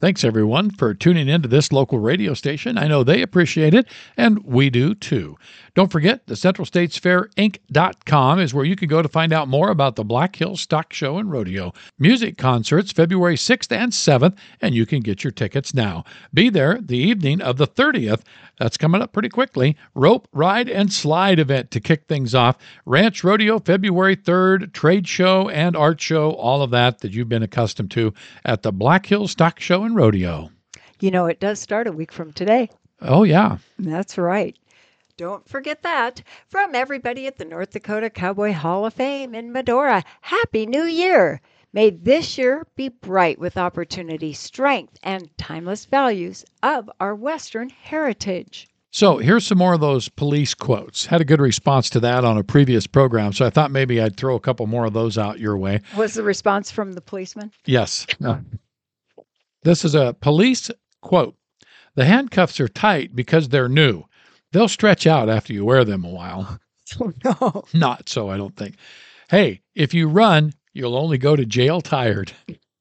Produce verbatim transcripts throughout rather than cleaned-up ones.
Thanks, everyone, for tuning into this local radio station. I know they appreciate it, and we do too. Don't forget, the Central States Fair Inc dot com is where you can go to find out more about the Black Hills Stock Show and Rodeo. Music concerts February sixth and seventh, and you can get your tickets now. Be there the evening of the thirtieth. That's coming up pretty quickly. Rope, ride, and slide event to kick things off. Ranch Rodeo February third, trade show and art show, all of that that you've been accustomed to at the Black Hills Stock Show and Rodeo. You know, it does start a week from today. Oh, yeah. That's right. Don't forget that. From everybody at the North Dakota Cowboy Hall of Fame in Medora, Happy New Year! May this year be bright with opportunity, strength, and timeless values of our Western heritage. So here's some more of those police quotes. Had a good response to that on a previous program, so I thought maybe I'd throw a couple more of those out your way. Was the response from the policeman? Yes. Uh, this is a police quote. The handcuffs are tight because they're new. They'll stretch out after you wear them a while. Oh, no. Not so, I don't think. Hey, if you run, you'll only go to jail tired.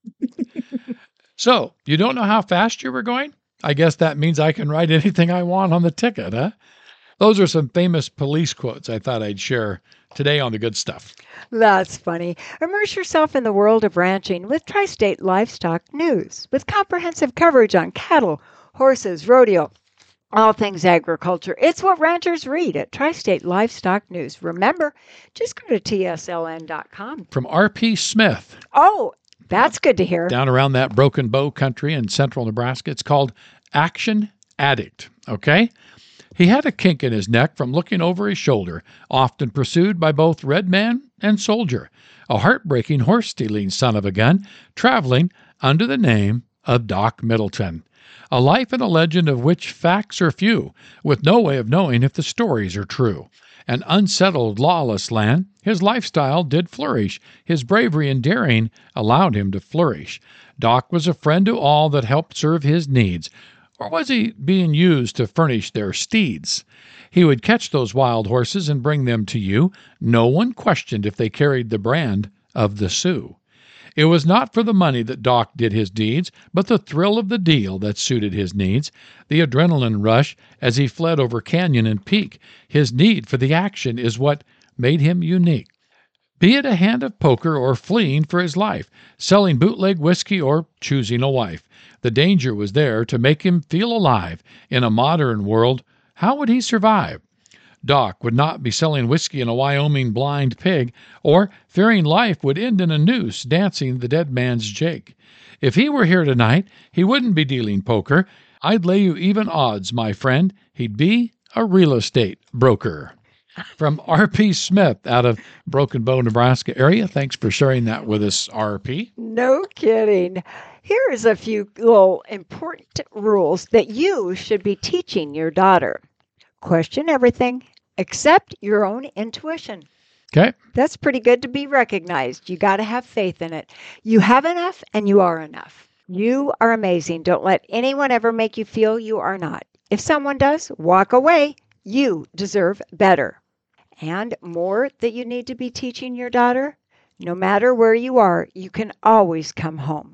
So, you don't know how fast you were going? I guess that means I can write anything I want on the ticket, huh? Those are some famous police quotes I thought I'd share today on the good stuff. That's funny. Immerse yourself in the world of ranching with Tri-State Livestock News, with comprehensive coverage on cattle, horses, rodeo, all things agriculture. It's what ranchers read at Tri-State Livestock News. Remember, just go to T S L N dot com. From R P Smith. Oh, that's good to hear. Down around that Broken Bow country in central Nebraska. It's called Action Addict, okay? He had a kink in his neck from looking over his shoulder, often pursued by both red man and soldier, a heartbreaking horse-stealing son of a gun, traveling under the name of Doc Middleton. A life and a legend of which facts are few, with no way of knowing if the stories are true. An unsettled, lawless land, his lifestyle did flourish. His bravery and daring allowed him to flourish. Doc was a friend to all that helped serve his needs. Or was he being used to furnish their steeds? He would catch those wild horses and bring them to you. No one questioned if they carried the brand of the Sioux. It was not for the money that Doc did his deeds, but the thrill of the deal that suited his needs, the adrenaline rush as he fled over canyon and peak. His need for the action is what made him unique. Be it a hand of poker or fleeing for his life, selling bootleg whiskey or choosing a wife, the danger was there to make him feel alive. In a modern world, how would he survive? Doc would not be selling whiskey in a Wyoming blind pig, or fearing life would end in a noose dancing the dead man's jig. If he were here tonight, he wouldn't be dealing poker. I'd lay you even odds, my friend, he'd be a real estate broker. From R P Smith out of Broken Bow, Nebraska area. Thanks for sharing that with us, R P. No kidding. Here's a few little important rules that you should be teaching your daughter. Question everything. Accept your own intuition. Okay. That's pretty good to be recognized. You got to have faith in it. You have enough and you are enough. You are amazing. Don't let anyone ever make you feel you are not. If someone does, walk away. You deserve better. And more that you need to be teaching your daughter, no matter where you are, you can always come home.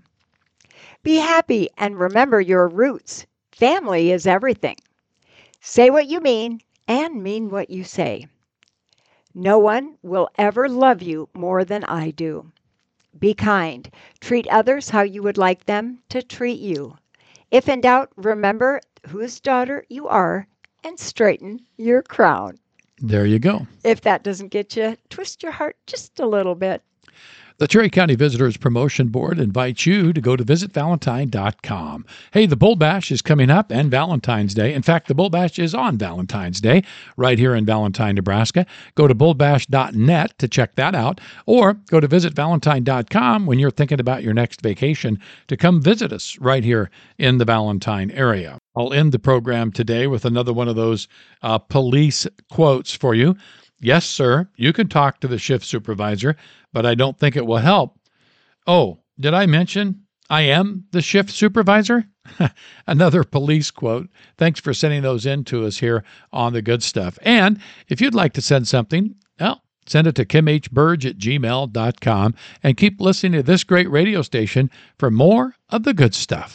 Be happy and remember your roots. Family is everything. Say what you mean and mean what you say. No one will ever love you more than I do. Be kind. Treat others how you would like them to treat you. If in doubt, remember whose daughter you are and straighten your crown. There you go. If that doesn't get you, twist your heart just a little bit. The Cherry County Visitors Promotion Board invites you to go to visit valentine dot com. Hey, the Bull Bash is coming up and Valentine's Day. In fact, the Bull Bash is on Valentine's Day right here in Valentine, Nebraska. Go to bull bash dot net to check that out, or go to visit valentine dot com when you're thinking about your next vacation to come visit us right here in the Valentine area. I'll end the program today with another one of those uh, police quotes for you. Yes, sir, you can talk to the shift supervisor, but I don't think it will help. Oh, did I mention I am the shift supervisor? Another police quote. Thanks for sending those in to us here on The Good Stuff. And if you'd like to send something, well, send it to kim h burge at gmail dot com and keep listening to this great radio station for more of The Good Stuff.